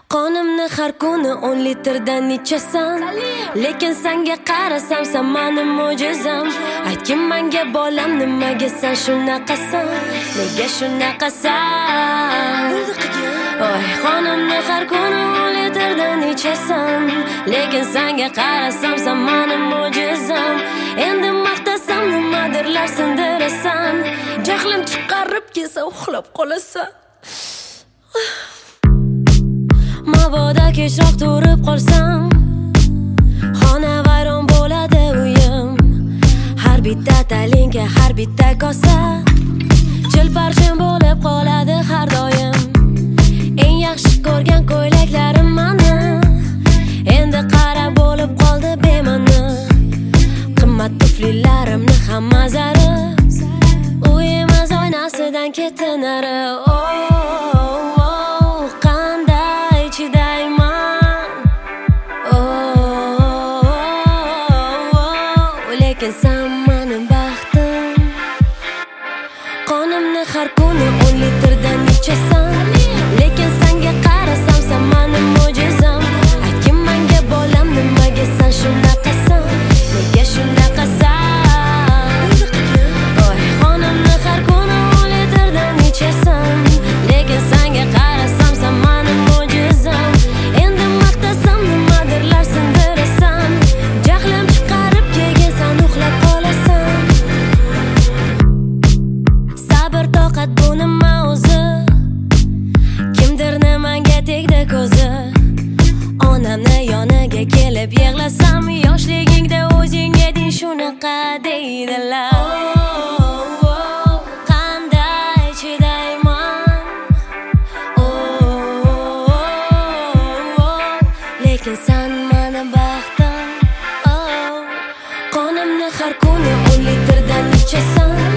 Qonimni har kuni 10 litrdan ichasan, lekin senga qarasam sen meni mo'jizam. Aytgin menga bolam, nimaga sen shunaqasan? Nega shunaqasan? Oy, qonimni har kuni 10 litrdan ichasan, lekin senga qarasam sen meni mo'jizam. Endi maqtasam nimadirlar sindirasan, jahlim chiqarib kelsa uxlab qolasan. Mabodo kechroq turib qolsam, xona vayron bo'ladi uyim. Har bitta talinka, har bitta kosa chilparchin bo'lib qoladi har doim. Eng yaxshi ko'rgan ko'ylaklarim mani endi qara bo'lib qoldi bema'ni. Qimmat tuflilarimni hamma zarib, u emas oynasidan ketdi nari. Lekin sen mening baxtim. Qonimni har kuni 10 litrdan ichasan, lekin senga qarasam sen mening mo'jizam. Aytgin menga bolam, nimaga sen shunaqasan? Nega shunaqasan? Oy, qonimni har kuni 10 litrdan ichasan, lekin senga qarasam sen mening mo'jizam. Endi maqtasam nimadirlar sindirasan, jahlim chiqarib kelgan uxlab qolasan. Sabr toqat bu nima o'zi? Kimdirni menga tegdi ko'zi. Onamni yoniga kelib yig'lasam, yoshligingda o'zing eding shunaqa deydilar. Qanday chidayman? Lekin sen mening baxtim. Qonimni har kuni 10 litrdan ichasan,